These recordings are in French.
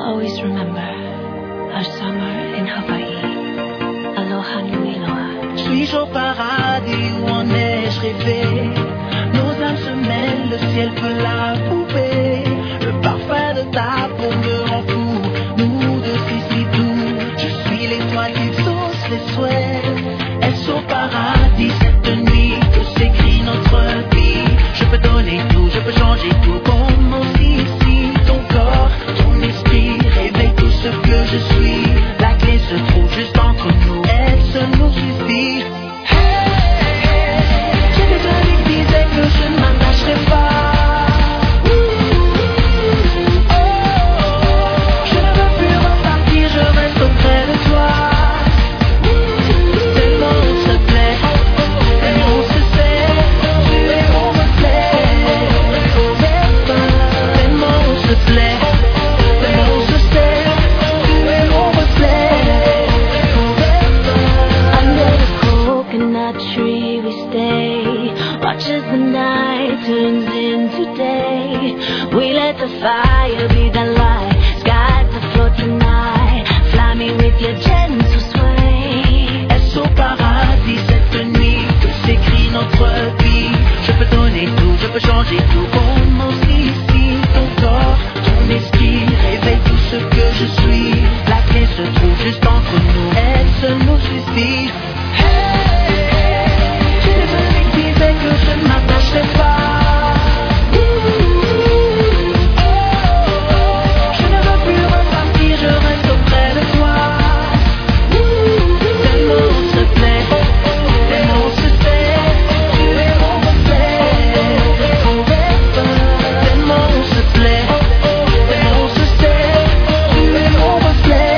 always remember our summer in Hawaii. Aloha nui loa. Suis-je au paradis où en ai-je rêvé? Nos âmes se mêlent, le ciel peut l'approuver. Le parfum de ta peau me rend fou. Nous deux, si doux. Je suis l'étoile qui exauce les souhaits. Est-ce au paradis cette nuit que s'écrit notre vie? Je peux donner tout, je peux changer tout. Commence ici, ton corps, ton esprit réveille tout ce que je suis. La clé se trouve juste entre nous. Elle se nous suffit. J'étais celui qui disait que je ne m'attacherais pas. Je ne veux plus repartir, je reste auprès de toi. Tellement on se plaît, tellement on se sait. Tu es mon reflet. Tellement on se plaît, tellement on se sait. Tu es mon reflet. Under the coconut tree we stay. Watch as the night turns into day. We let the fire be the light. Skies the floor tonight. Fly me with your gentle sway. Est-ce au paradis cette nuit que s'écrit notre vie? Je peux donner tout, je peux changer tout. Commence ici, ton corps, ton esprit réveille tout ce que je suis. La clé se trouve juste entre nous. Elle se nous suffit. J'étais celui qui disait que je ne m'attacherais pas. Je ne veux plus repartir, je reste auprès de toi. Tellement on se plaît, tellement on se sait. Tu es mon reflet. Tellement on se plaît, tellement on se sait. Tu es mon reflet.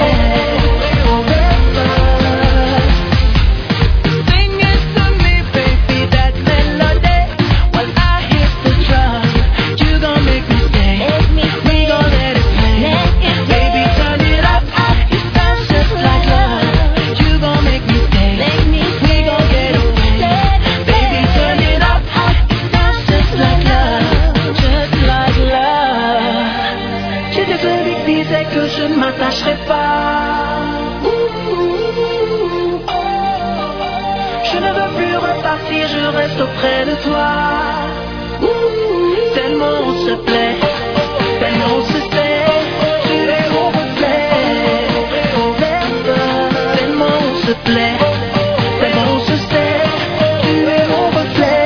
Sing it to me, baby, that melody. While I hit the drum, you gon' make me stay. We gon' let it play. Baby, turn it up. It sounds just like love. You gon' make me stay. We gon' get away. Baby, turn it up. It sounds just like love. Just like love. J'étais celui qui disait que je ne m'attacherais pas. Je ne veux plus repartir, je reste auprès de toi. Tellement on se plaît, tellement on se sait. Tu es mon reflet. Tellement on se plaît, tellement on se sait. Tu es mon reflet.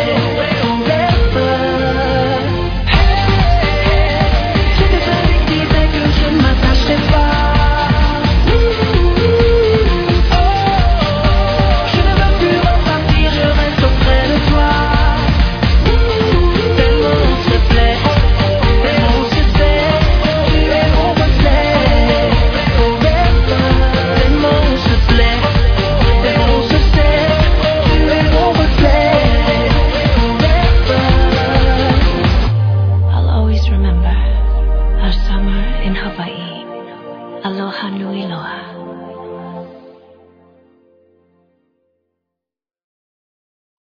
J'étais celui qui disait que je ne m'attacherais pas. Je ne veux plus repartir, je reste auprès de toi. Tellement on se plaît, tellement on se sait. Tu es mon reflet. Tellement on se plaît, tellement on se sait. Tu es mon reflet. I'll always remember our summer in Hawaii. Aloha nui loa.